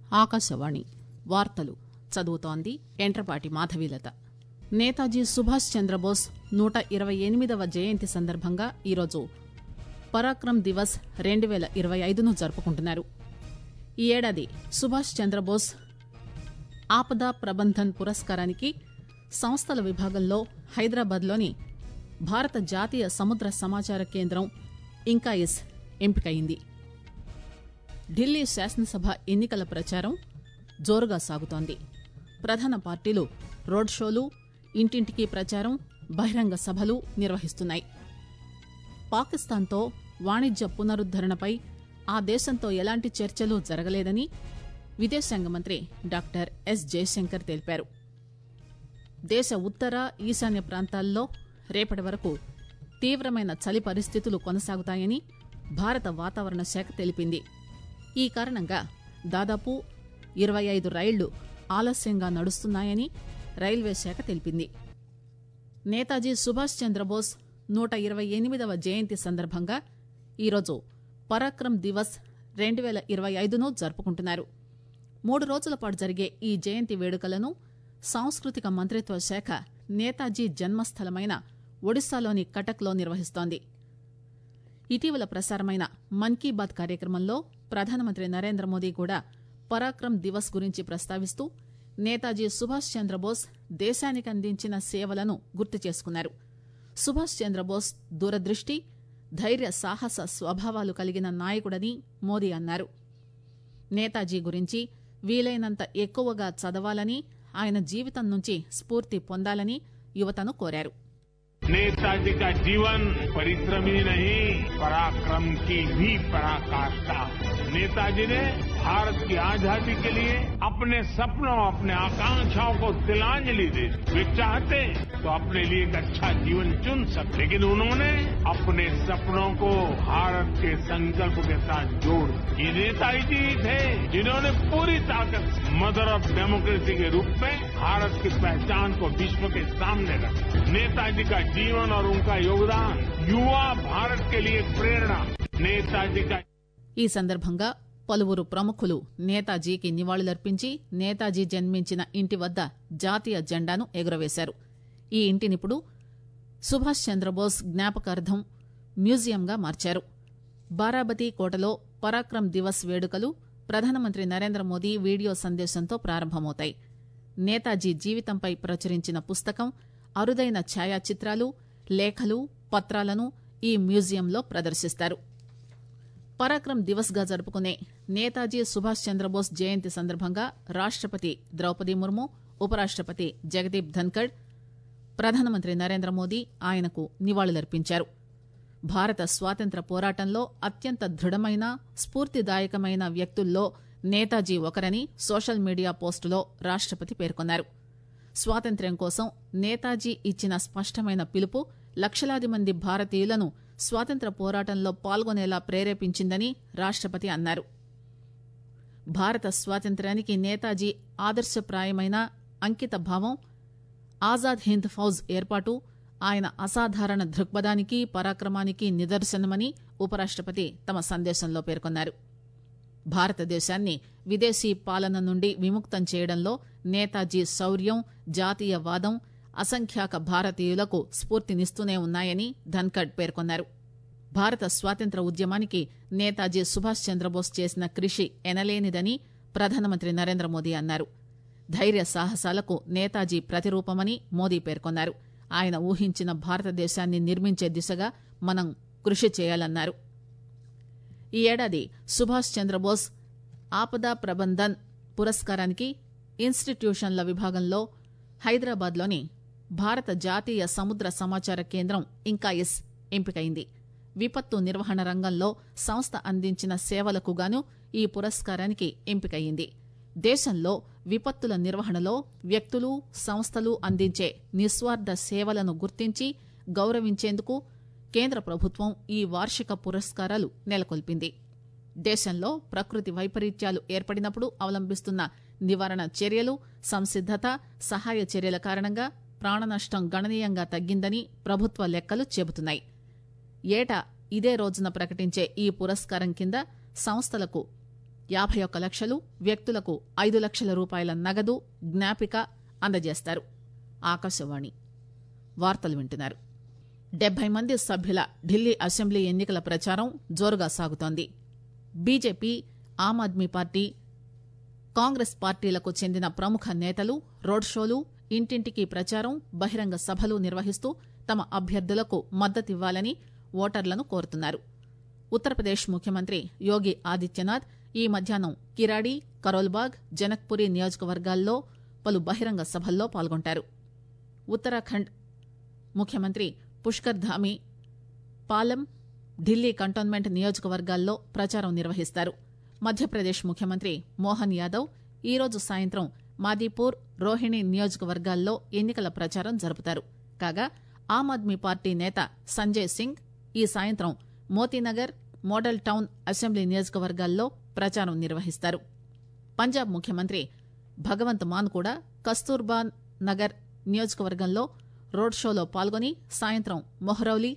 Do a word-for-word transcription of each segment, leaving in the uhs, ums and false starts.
ఆకాశవాణి వార్తలు చదువుతోంది ఎంట్రపాటి మాధవీలత. నేతాజీ సుభాష్ చంద్రబోస్ నూట ఇరవై ఎనిమిదవ జయంతి సందర్భంగా ఈరోజు పరాక్రమ్ దివస్ రెండు పేల ఇరవై ఐదును జరుపుకుంటున్నారు. ఈ ఏడాది సుభాష్ చంద్రబోస్ ఆపదా ప్రబంధన్ పురస్కారానికి సంస్థల విభాగంలో హైదరాబాద్లోని భారత జాతీయ సముద్ర సమాచార కేంద్రం ఇంకాయిస్ ఎంపికైంది. ఢిల్లీ శాసనసభ ఎన్నికల ప్రచారం జోరుగా సాగుతోంది. ప్రధాన పార్టీలు రోడ్ షోలు, ఇంటింటికి ప్రచారం, బహిరంగ సభలు నిర్వహిస్తున్నాయి. పాకిస్తాన్తో వాణిజ్య పునరుద్దరణపై ఆ దేశంతో ఎలాంటి చర్చలు జరగలేదని విదేశాంగ మంత్రి డాక్టర్ ఎస్ జయశంకర్ తెలిపారు. దేశ ఉత్తర, ఈశాన్య ప్రాంతాల్లో రేపటి వరకు తీవ్రమైన చలి పరిస్థితులు కొనసాగుతాయని భారత వాతావరణ శాఖ తెలిపింది. ఈ కారణంగా దాదాపు ఇరవై ఐదు రైళ్లు ఆలస్యంగా నడుస్తున్నాయని రైల్వే శాఖ తెలిపింది. నేతాజీ సుభాష్ చంద్రబోస్ నూట ఇరవై ఎనిమిదవ జయంతి సందర్భంగా ఈరోజు పరాక్రమ్ దివస్ రెండు పేల ఇరవై ఐదును జరుపుకుంటున్నారు. మూడు రోజుల పాటు జరిగే ఈ జయంతి వేడుకలను సాంస్కృతిక మంత్రిత్వ శాఖ నేతాజీ జన్మస్థలమైన ఒడిశాలోని కటక్లో నిర్వహిస్తోంది. ఇటీవల ప్రసారమైన మన్ కీ బాత్ కార్యక్రమంలో ప్రధానమంత్రి నరేంద్ర మోదీ కూడా పరాక్రమ్ దివస్ గురించి ప్రస్తావిస్తూ నేతాజీ సుభాష్ చంద్రబోస్ దేశానికి అందించిన సేవలను గుర్తు చేసుకున్నారు. సుభాష్ చంద్రబోస్ దూరదృష్టి, ధైర్య సాహస స్వభావాలు కలిగిన నాయకుడని మోదీ అన్నారు. నేతాజీ గురించి వీలైనంత ఎక్కువగా చదవాలని, ఆయన జీవితం నుంచి స్ఫూర్తి పొందాలని యువతను కోరారు. नेताजी का जीवन परिश्रम ही नहीं, पराक्रम की भी पराकाष्ठा. नेताजी ने भारत की आजादी के लिए अपने सपनों, अपने आकांक्षाओं को तिलांजलि दी. वे चाहते तो अपने लिए एक अच्छा जीवन चुन सकते, लेकिन उन्होंने अपने सपनों को भारत के संकल्प के साथ जोड़. ये नेताजी थे जिन्होंने पूरी ताकत मदर ऑफ डेमोक्रेसी के रूप में भारत की पहचान को विश्व के सामने रखा. नेताजी का जीवन और उनका योगदान युवा भारत के लिए प्रेरणा. नेताजी का ఈ సందర్భంగా పలువురు ప్రముఖులు నేతాజీకి నివాళులర్పించి నేతాజీ జన్మించిన ఇంటి వద్ద జాతీయ జెండాను ఎగురవేశారు. ఈ ఇంటినిప్పుడు సుభాష్ చంద్రబోస్ జ్ఞాపకార్థం మ్యూజియంగా మార్చారు. బారాబతీ కోటలో పరాక్రమ్ దివస్ వేడుకలు ప్రధానమంత్రి నరేంద్ర మోదీ వీడియో సందేశంతో ప్రారంభమవుతాయి. నేతాజీ జీవితంపై ప్రచురించిన పుస్తకం, అరుదైన ఛాయాచిత్రాలు, లేఖలు, పత్రాలను ఈ మ్యూజియంలో ప్రదర్శిస్తారు. పరాక్రమ్ దివస్ గా జరుపుకునే నేతాజీ సుభాష్ చంద్రబోస్ జయంతి సందర్భంగా రాష్టపతి ద్రౌపది ముర్ము, ఉపరాష్టపతి జగదీప్ ధన్కడ్, ప్రధానమంత్రి నరేంద్ర మోదీ ఆయనకు నివాళులర్పించారు. భారత స్వాతంత్ర్య పోరాటంలో అత్యంత దృఢమైన, స్ఫూర్తిదాయకమైన వ్యక్తుల్లో నేతాజీ ఒకరని సోషల్ మీడియా పోస్టులో రాష్టపతి పేర్కొన్నారు. స్వాతంత్ర్యం కోసం నేతాజీ ఇచ్చిన స్పష్టమైన పిలుపు లక్షలాది మంది భారతీయులను స్వాతంత్ర పోరాటంలో పాల్గొనేలా ప్రేరేపించిందని రాష్టపతి అన్నారు. భారత స్వాతంత్ర్యానికి నేతాజీ ఆదర్శప్రాయమైన అంకిత భావం, ఆజాద్ హింద్ ఫౌజ్ ఏర్పాటు ఆయన అసాధారణ దృక్పథానికి, పరాక్రమానికి నిదర్శనమని ఉపరాష్టపతి తమ సందేశంలో పేర్కొన్నారు. భారతదేశాన్ని విదేశీ పాలన నుండి విముక్తం చేయడంలో నేతాజీ శౌర్యం, జాతీయవాదం అసంఖ్యాక భారతీయులకు స్ఫూర్తినిస్తూనే ఉన్నాయని ధన్కడ్ పేర్కొన్నారు. భారత స్వాతంత్ర్య ఉద్యమానికి నేతాజీ సుభాష్ చంద్రబోస్ చేసిన కృషి ఎనలేనిదని ప్రధానమంత్రి నరేంద్ర మోదీ అన్నారు. ధైర్య సాహసాలకు నేతాజీ ప్రతిరూపమని మోదీ పేర్కొన్నారు. ఆయన ఊహించిన భారతదేశాన్ని నిర్మించే దిశగా మనం కృషి చేయాలన్నారు. ఈ ఏడాది సుభాష్ చంద్రబోస్ ఆపదా ప్రబంధన్ పురస్కారానికి ఇన్స్టిట్యూషన్ల విభాగంలో హైదరాబాద్లోని భారత జాతీయ సముద్ర సమాచార కేంద్రం ఇంకాయిస్ ఎంపికైంది. విపత్తు నిర్వహణ రంగంలో సంస్థ అందించిన సేవలకు గాను ఈ పురస్కారానికి ఎంపికయింది. దేశంలో విపత్తుల నిర్వహణలో వ్యక్తులు, సంస్థలు అందించే నిస్వార్థ సేవలను గుర్తించి గౌరవించేందుకు కేంద్ర ప్రభుత్వం ఈ వార్షిక పురస్కారాలు నెలకొల్పింది. దేశంలో ప్రకృతి వైపరీత్యాలు ఏర్పడినప్పుడు అవలంబిస్తున్న నివారణ చర్యలు, సంసిద్దత, సహాయ చర్యల కారణంగా ప్రాణనష్టం గణనీయంగా తగ్గిందని ప్రభుత్వ లెక్కలు చెబుతున్నాయి. ఏటా ఇదే రోజున ప్రకటించే ఈ పురస్కారం కింద సంస్థలకు యాభై ఒక్క లక్షలు, వ్యక్తులకు ఐదు లక్షల రూపాయల నగదు జ్ఞాపిక అందజేస్తారు. ఆకాశవాణి వార్తలు వింటున్నారు. డెబ్బై మంది సభ్యుల ఢిల్లీ అసెంబ్లీ ఎన్నికల ప్రచారం జోరుగా సాగుతోంది. బీజేపీ, ఆమ్ ఆద్మీ పార్టీ, కాంగ్రెస్ పార్టీలకు చెందిన ప్రముఖ నేతలు రోడ్ షోలు, ఇంటింటికి ప్రచారం, బహిరంగ సభలు నిర్వహిస్తూ తమ అభ్యర్థులకు మద్దతివ్వాలని ఓటర్లను కోరుతున్నారు. ఉత్తరప్రదేశ్ ముఖ్యమంత్రి యోగి ఆదిత్యనాథ్ ఈ మధ్యాహ్నం కిరాడి, కరోల్బాగ్, జనక్పురి నియోజకవర్గాల్లో పలు బహిరంగ సభల్లో పాల్గొంటారు. ఉత్తరాఖండ్ ముఖ్యమంత్రి పుష్కర్ ధామీ పాలెం, ఢిల్లీ కంటోన్మెంట్ నియోజకవర్గాల్లో ప్రచారం నిర్వహిస్తారు. మధ్యప్రదేశ్ ముఖ్యమంత్రి మోహన్ యాదవ్ ఈరోజు సాయంత్రం మాదీపూర్, రోహిణి నియోజకవర్గాల్లో ఎన్నికల ప్రచారం జరుపుతారు. కాగా ఆమ్ ఆద్మీ పార్టీ నేత సంజయ్ సింగ్ ఈ సాయంత్రం మోతీనగర్, మోడల్ టౌన్ అసెంబ్లీ నియోజకవర్గాల్లో ప్రచారం నిర్వహిస్తారు. పంజాబ్ ముఖ్యమంత్రి భగవంత్ మాన్ కూడా కస్తూర్బా నగర్ నియోజకవర్గంలో రోడ్ షోలో పాల్గొని సాయంత్రం మొహ్రౌలీ,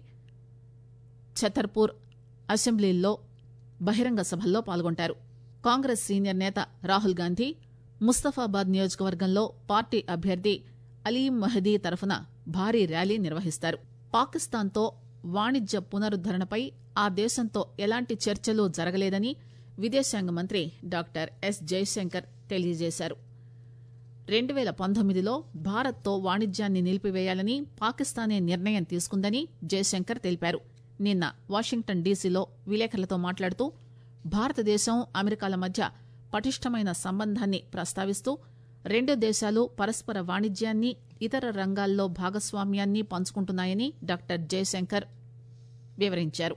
ఛతర్పూర్ అసెంబ్లీల్లో బహిరంగ సభల్లో పాల్గొంటారు. కాంగ్రెస్ సీనియర్ నేత రాహుల్ గాంధీ ముస్తఫాబాద్ నియోజకవర్గంలో పార్టీ అభ్యర్థి అలీం మహదీ తరఫున భారీ ర్యాలీ నిర్వహిస్తారు. పాకిస్తాన్తో వాణిజ్య పునరుద్దరణపై ఆ దేశంతో ఎలాంటి చర్చలు జరగలేదని విదేశాంగ మంత్రి డాక్టర్ ఎస్ జయశంకర్ తెలియజేశారు. రెండు పేల పంతొమ్మిదిలో భారత్తో వాణిజ్యాన్ని నిలిపివేయాలని పాకిస్తానే నిర్ణయం తీసుకుందని జయశంకర్ తెలిపారు. నిన్న వాషింగ్టన్ డీసీలో విలేకరులతో మాట్లాడుతూ భారతదేశం, అమెరికాల మధ్య పటిష్టమైన సంబంధాన్ని ప్రస్తావిస్తూ రెండు దేశాలు పరస్పర వాణిజ్యాన్ని, ఇతర రంగాల్లో భాగస్వామ్యాన్ని పంచుకుంటున్నాయని డాక్టర్ జయశంకర్ వివరించారు.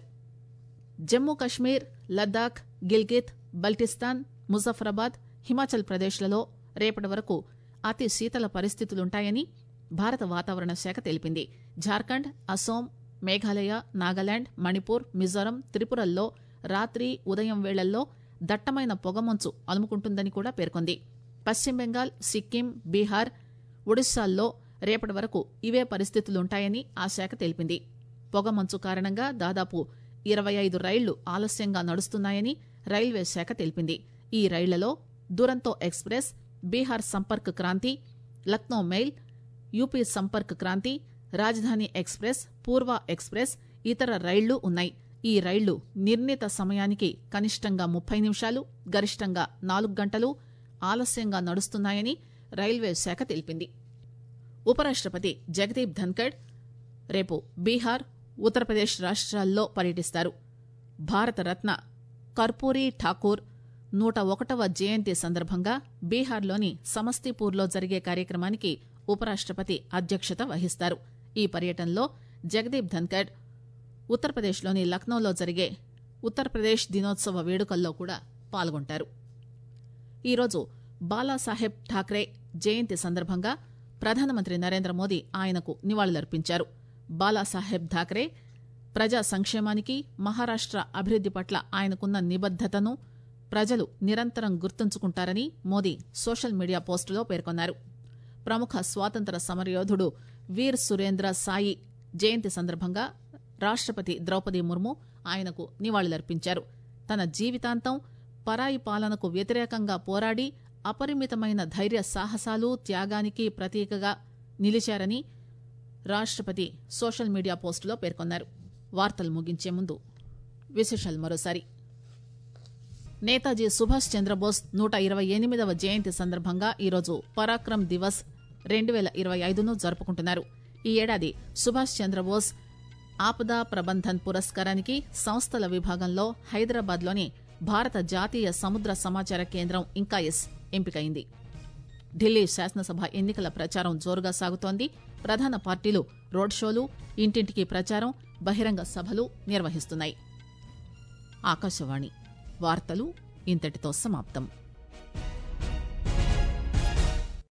జమ్మూ కశ్మీర్, లద్దాఖ్, గిల్గిత్, బల్టిస్తాన్, ముజఫరాబాద్, హిమాచల్ ప్రదేశ్లలో రేపటి వరకు అతి శీతల పరిస్థితులుంటాయని భారత వాతావరణ శాఖ తెలిపింది. జార్ఖండ్, అసోం, మేఘాలయ, నాగాలాండ్, మణిపూర్, మిజోరం, త్రిపురల్లో రాత్రి, ఉదయం వేళల్లో దట్టమైన పొగమంచు అలుముకుంటుందని కూడా పేర్కొంది. పశ్చిమ బెంగాల్, సిక్కిం, బీహార్, ఒడిశాల్లో రేపటి వరకు ఇవే పరిస్థితులుంటాయని ఆ శాఖ తెలిపింది. పొగమంచు కారణంగా దాదాపు ఇరవై ఐదు రైళ్లు ఆలస్యంగా నడుస్తున్నాయని రైల్వే శాఖ తెలిపింది. ఈ రైళ్లలో Duronto express, Bihar Sampark Kranti, Lucknow mail, UP Sampark Kranti, Rajdhani express, పూర్వ ఎక్స్ప్రెస్, ఇతర రైళ్లు ఉన్నాయి. ఈ రైళ్లు నిర్ణీత సమయానికి కనిష్టంగా ముప్పై నిమిషాలు, గరిష్టంగా నాలుగు గంటలు ఆలస్యంగా నడుస్తున్నాయని రైల్వే శాఖ తెలిపింది. ఉపరాష్టపతి జగదీప్ ధన్కడ్ రేపు బీహార్, ఉత్తరప్రదేశ్ రాష్ట్రాల్లో పర్యటిస్తారు. భారతరత్న కర్పూరీ ఠాకూర్ నూట ఒకటవ జయంతి సందర్భంగా బీహార్లోని సమస్తీపూర్లో జరిగే కార్యక్రమానికి ఉపరాష్టపతి అధ్యక్షత వహిస్తారు. ఈ పర్యటనలో జగదీప్ ధన్కడ్ ఉత్తరప్రదేశ్లోని లక్నోలో జరిగే ఉత్తరప్రదేశ్ దినోత్సవ వేడుకల్లో కూడా పాల్గొంటారు. ఈరోజు బాలాసాహెబ్ ఠాక్రే జయంతి సందర్భంగా ప్రధానమంత్రి నరేంద్ర మోదీ ఆయనకు నివాళులర్పించారు. బాలాసాహెబ్ ఠాక్రే ప్రజా సంక్షేమానికి, మహారాష్ట్ర అభివృద్ది పట్ల ఆయనకున్న నిబద్దతను ప్రజలు నిరంతరం గుర్తుంచుకుంటారని మోదీ సోషల్ మీడియా పోస్టులో పేర్కొన్నారు. ప్రముఖ స్వాతంత్ర సమరయోధుడు వీర్ సురేంద్ర సాయి జయంతి సందర్భంగా రాష్టపతి ద్రౌపది ముర్ము ఆయనకు నివాళులర్పించారు. తన జీవితాంతం పరాయి పాలనకు వ్యతిరేకంగా పోరాడి అపరిమితమైన ధైర్య సాహసాలు, త్యాగానికి ప్రతీకగా నిలిచారని రాష్టపతి సోషల్ మీడియా పోస్టులో పేర్కొన్నారు. వార్తలు ముగించే ముందు విశేషాలు మరోసారి. నేతాజీ సుభాష్ చంద్రబోస్ నూట ఇరవై ఎనిమిదవ జయంతి సందర్భంగా ఈరోజు పరాక్రమ్ దివస్ రెండు పేల ఇరవై ఐదును జరుపుకుంటున్నారు. ఈ ఏడాది సుభాష్ చంద్రబోస్ ఆపదా ప్రబంధన్ పురస్కారానికి సంస్థల విభాగంలో హైదరాబాద్లోని భారత జాతీయ సముద్ర సమాచార కేంద్రం ఇంకాయస్ ఎంపికైంది. ఢిల్లీ శాసనసభ ఎన్నికల ప్రచారం జోరుగా సాగుతోంది. ప్రధాన పార్టీలు రోడ్ షోలు, ఇంటింటికి ప్రచారం, బహిరంగ సభలు నిర్వహిస్తున్నాయి. ఆకాశవాణి వార్తలు ఇంతటితో సమాప్తం.